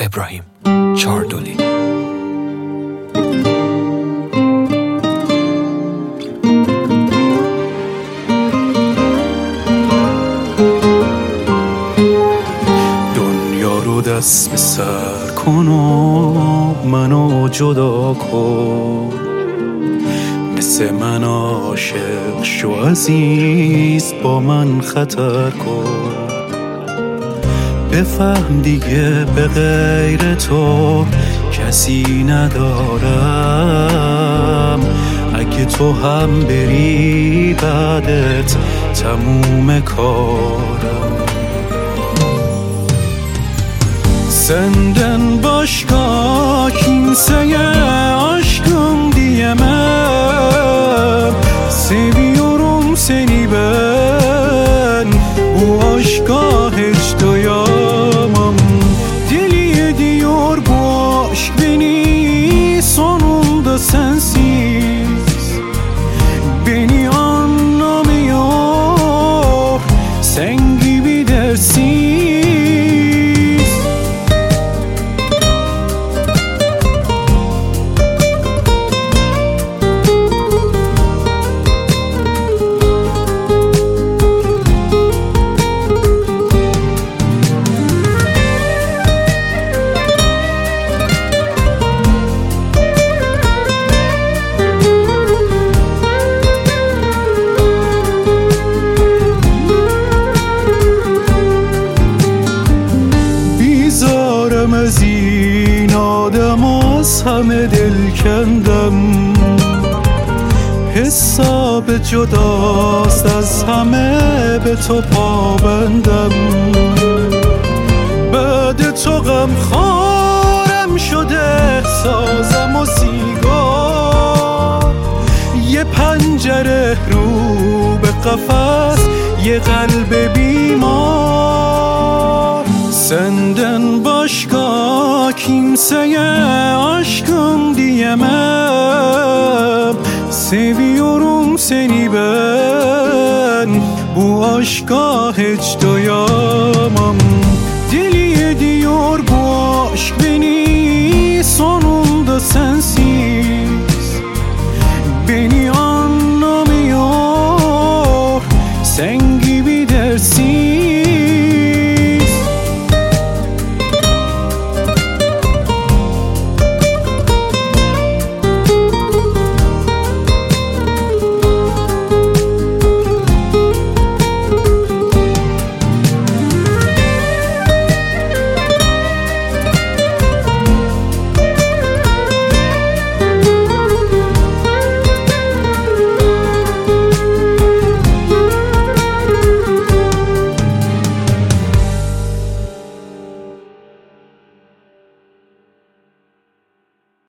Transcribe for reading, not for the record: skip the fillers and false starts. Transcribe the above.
ابراهیم چاردولی. دنیا رو دست به سر کن و منو جدا کن، مثل من عاشق شو عزیز، با من خطر کن. بفهم دیگه به غیر تو کسی ندارم، اگه تو هم بری بعدت تموم کارم. Senden başka kimseye aşkım diyemem. Seviyorum seni ben, bu aşka hiç doyamam. Deli ediyor bu aşk beni, sonunda sensiz. Beni anlamıyor, sen gibi dersin. از این آدم از همه دل کندم، حساب جداست از همه به تو پابندم. بعد تو غم خارم شده سازم و سیگار، یه پنجره رو به قفس، یه قلب بیمار. Senden başka kimseye aşkım diyemem. Seviyorum seni ben, bu aşka hiç doyamam. Deli ediyor